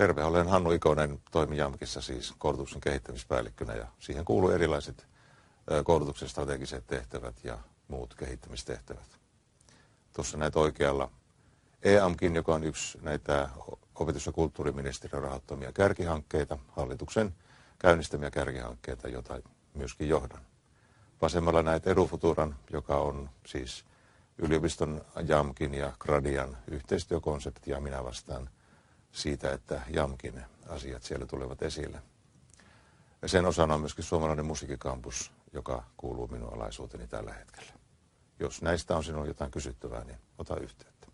Terve, olen Hannu Ikonen, toimin JAMKissa siis koulutuksen kehittämispäällikkönä ja siihen kuuluu erilaiset koulutuksen strategiset tehtävät ja muut kehittämistehtävät. Tuossa näet oikealla EAMKin, joka on yksi näitä opetus- ja kulttuuriministeriön rahoittamia kärkihankkeita, hallituksen käynnistämiä kärkihankkeita, joita myöskin johdan. Vasemmalla näet EduFuturan, joka on siis yliopiston JAMKin ja Gradian yhteistyökonsepti, ja minä vastaan siitä, että JAMKin asiat siellä tulevat esille. Ja sen osana on myöskin suomalainen musiikkikampus, joka kuuluu minun alaisuuteni tällä hetkellä. Jos näistä on sinulla jotain kysyttävää, niin ota yhteyttä.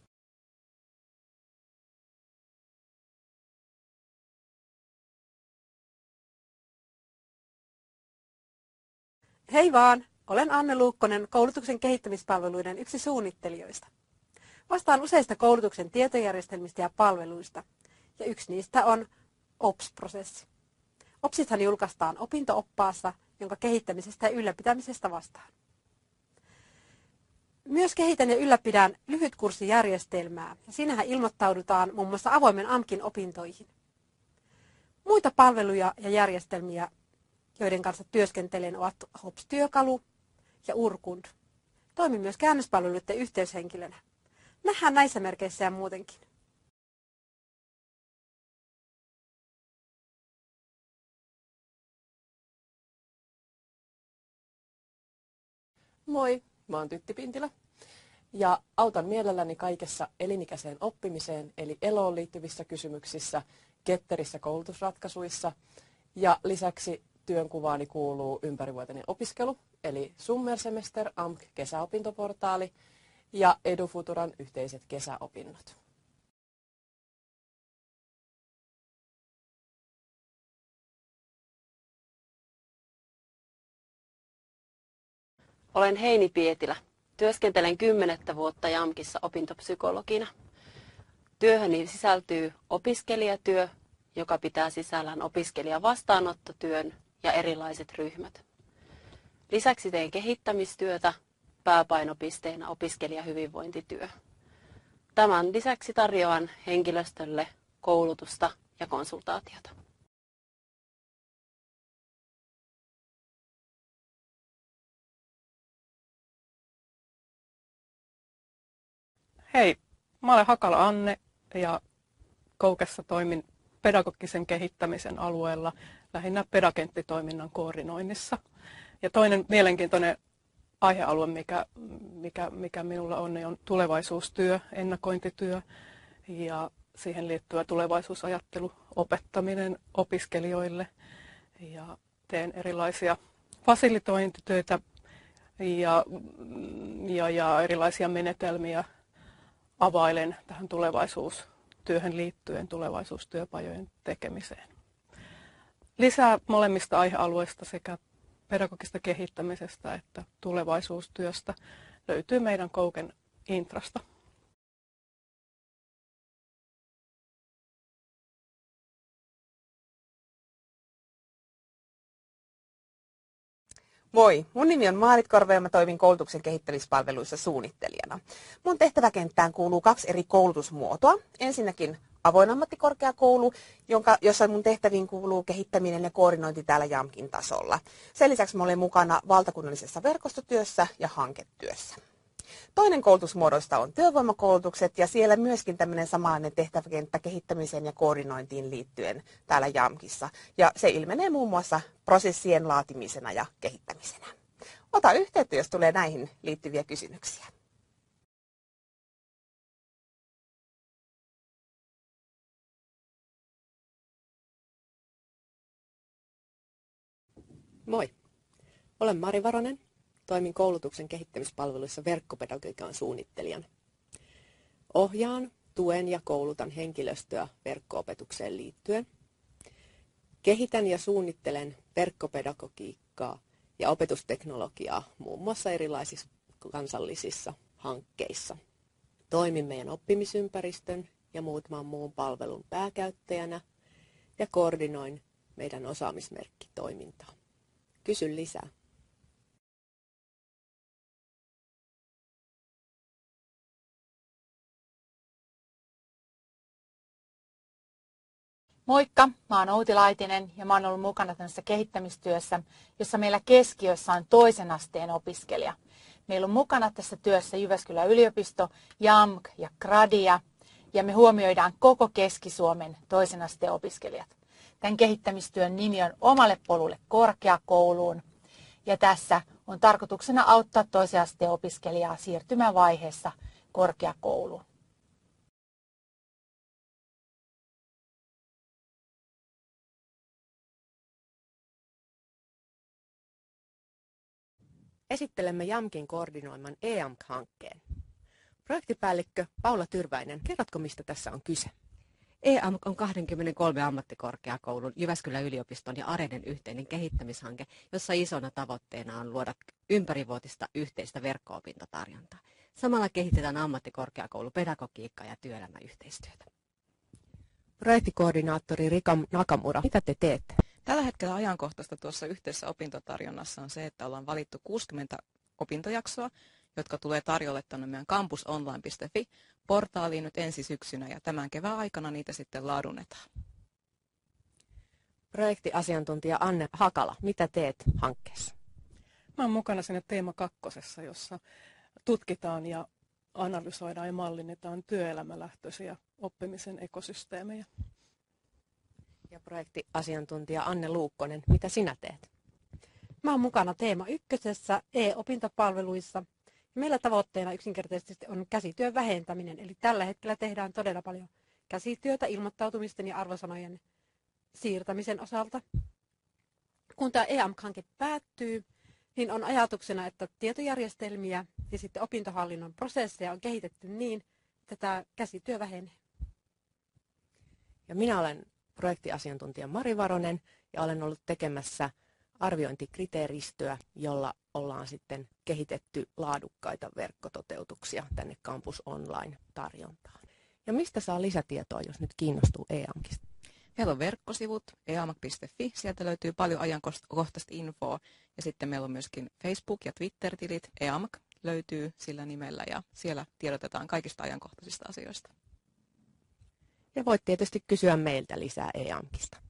Hei vaan! Olen Anne Luukkonen, koulutuksen kehittämispalveluiden yksi suunnittelijoista. Vastaan useista koulutuksen tietojärjestelmistä ja palveluista, ja yksi niistä on OPS-prosessi. OPSithan julkaistaan opinto-oppaassa, jonka kehittämisestä ja ylläpitämisestä vastaan. Myös kehitän ja ylläpidän lyhytkurssijärjestelmää, ja siinähän ilmoittaudutaan muun muassa avoimen AMKin opintoihin. Muita palveluja ja järjestelmiä, joiden kanssa työskentelen, ovat HOPS-työkalu ja Urkund. Toimin myös käännöspalveluiden yhteyshenkilönä. Nähdään näissä merkeissä ja muutenkin. Moi, mä oon Tytti Pintilä ja autan mielelläni kaikessa elinikäiseen oppimiseen eli eloon liittyvissä kysymyksissä, ketterissä koulutusratkaisuissa ja lisäksi työnkuvaani kuuluu ympärivuotinen opiskelu eli Summersemester AMK kesäopintoportaali ja EduFuturan yhteiset kesäopinnot. Olen Heini Pietilä. Työskentelen 10 vuotta JAMKissa opintopsykologina. Työhöni sisältyy opiskelijatyö, joka pitää sisällään opiskelijavastaanottotyön ja erilaiset ryhmät. Lisäksi teen kehittämistyötä, pääpainopisteenä opiskelijahyvinvointityö. Tämän lisäksi tarjoan henkilöstölle koulutusta ja konsultaatiota. Hei, mä olen Hakala Anne ja Koukessa toimin pedagogisen kehittämisen alueella, lähinnä pedakenttitoiminnan koordinoinnissa. Ja toinen mielenkiintoinen aihealue, mikä minulla on tulevaisuustyö, ennakointityö ja siihen liittyvä tulevaisuusajattelu, opettaminen opiskelijoille. Ja teen erilaisia fasilitointitöitä ja erilaisia menetelmiä availen tähän tulevaisuustyöhön liittyen tulevaisuustyöpajojen tekemiseen. Lisää molemmista aihealueista sekä pedagogista kehittämisestä että tulevaisuustyöstä löytyy meidän Kouken intrasta. Moi, mun nimi on Maarit Korve ja mä toimin koulutuksen kehittämispalveluissa suunnittelijana. Mun tehtäväkenttään kuuluu 2 eri koulutusmuotoa. Ensinnäkin avoin ammattikorkeakoulu, jossa mun tehtäviin kuuluu kehittäminen ja koordinointi täällä JAMKin tasolla. Sen lisäksi mä olen mukana valtakunnallisessa verkostotyössä ja hanketyössä. Toinen koulutusmuodoista on työvoimakoulutukset ja siellä myöskin tämmöinen samanlainen tehtäväkenttä kehittämiseen ja koordinointiin liittyen täällä JAMKissa. Ja se ilmenee muun muassa prosessien laatimisena ja kehittämisenä. Ota yhteyttä, jos tulee näihin liittyviä kysymyksiä. Moi, olen Mari Varonen. Toimin koulutuksen kehittämispalveluissa verkkopedagogiikan suunnittelijana. Ohjaan, tuen ja koulutan henkilöstöä verkko-opetukseen liittyen. Kehitän ja suunnittelen verkkopedagogiikkaa ja opetusteknologiaa muun muassa erilaisissa kansallisissa hankkeissa. Toimin meidän oppimisympäristön ja muutaman muun palvelun pääkäyttäjänä ja koordinoin meidän osaamismerkkitoimintaa. Kysy lisää. Moikka, mä oon Outi Laitinen ja mä oon ollut mukana tässä kehittämistyössä, jossa meillä keskiössä on toisen asteen opiskelija. Meillä on mukana tässä työssä Jyväskylän yliopisto, JAMK ja Gradia ja me huomioidaan koko Keski-Suomen toisen asteen opiskelijat. Tämän kehittämistyön nimi on Omalle polulle korkeakouluun ja tässä on tarkoituksena auttaa toisen asteen opiskelijaa siirtymävaiheessa korkeakouluun. Esittelemme JAMKin koordinoiman EAMK-hankkeen. Projektipäällikkö Paula Tyrväinen, kerrotko mistä tässä on kyse? EAMK on 23 ammattikorkeakoulun, Jyväskylän yliopiston ja Arenen yhteinen kehittämishanke, jossa isona tavoitteena on luoda ympärivuotista yhteistä verkko-opintotarjontaa. Samalla kehitetään ammattikorkeakoulupedagogiikkaa ja työelämäyhteistyötä. Projektikoordinaattori Rika Nakamura, mitä te teette? Tällä hetkellä ajankohtaista tuossa yhteisessä opintotarjonnassa on se, että ollaan valittu 60 opintojaksoa, jotka tulee tarjolle tuonne meidän campusonline.fi-portaaliin nyt ensi syksynä ja tämän kevään aikana niitä sitten laadunnetaan. Projektiasiantuntija Anne Hakala, mitä teet hankkeessa? Mä oon mukana siinä teema 2, jossa tutkitaan ja analysoidaan ja mallinnetaan työelämälähtöisiä oppimisen ekosysteemejä. Ja projektiasiantuntija Anne Luukkonen, mitä sinä teet? Mä oon mukana teema 1 e-opintopalveluissa. Meillä tavoitteena yksinkertaisesti on käsityön vähentäminen, eli tällä hetkellä tehdään todella paljon käsityötä ilmoittautumisten ja arvosanojen siirtämisen osalta. Kun tämä EAMK-hanke päättyy, niin on ajatuksena, että tietojärjestelmiä ja sitten opintohallinnon prosesseja on kehitetty niin, että tämä käsityö vähenee. Ja minä olen projektiasiantuntija Mari Varonen ja olen ollut tekemässä arviointikriteeristöä, jolla ollaan sitten kehitetty laadukkaita verkkototeutuksia tänne Campus Online-tarjontaan. Ja mistä saa lisätietoa, jos nyt kiinnostuu EAMKista? Meillä on verkkosivut eamk.fi, sieltä löytyy paljon ajankohtaista infoa ja sitten meillä on myöskin Facebook- ja Twitter-tilit, EAMK löytyy sillä nimellä ja siellä tiedotetaan kaikista ajankohtaisista asioista. Ja voit tietysti kysyä meiltä lisää EAMKista.